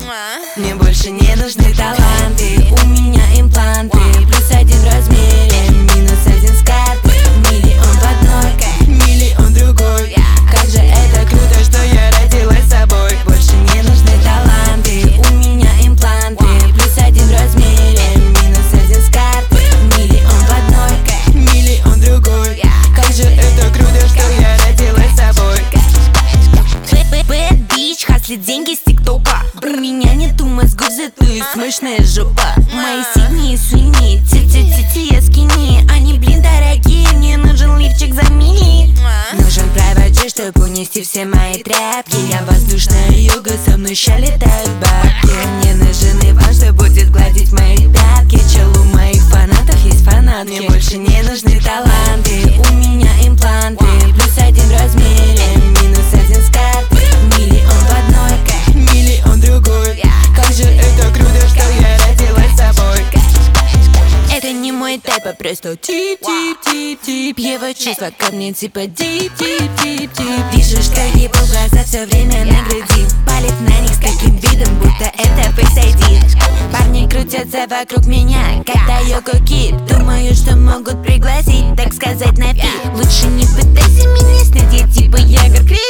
Мне больше не нужны таланты, у меня импланты. Плюс один в размере, минус один с карты. Миллион в одной, миллион другой. Как же это круто, что я родилась с собой. Больше не нужны таланты, у меня импланты. Плюс один в размере, минус один с карты. Миллион в одной, миллион другой. Как же это круто, что я родилась с собой. Bad bitch, хаслит деньги с тиктока. У меня нету мозгов, зато и смешная жопа. Мои сильнее свиньи, ти-ти-ти-ти, я скини. Они, блин, дорогие, мне нужен лифчик за мили. Нужен private jet, чтобы унести все мои тряпки. Я воздушная йога, со мной ща летают бабки. Мне нужен Иван, что будет гладить мои пятки. Чел, у моих фанатов есть фанатки. Мне больше не нужны таланты, у меня импланты. Плюс один в размере, минус один с карты. Миллион в одной, миллион другой. Как же это круто, что я родилась с собой. Это не мой тайп, а просто тип-тип-тип-тип. Его чувства ко мне типа дип-тип-тип-тип. Вижу, что ебу в глаза все время на груди. Палит на них с таким видом, будто это Face ID. Парни крутятся вокруг меня, как Тайоко Кид. Думаю, что могут пригласить, так сказать, на пик. Лучше не пытайся меня снять, я типа Ягор Крид.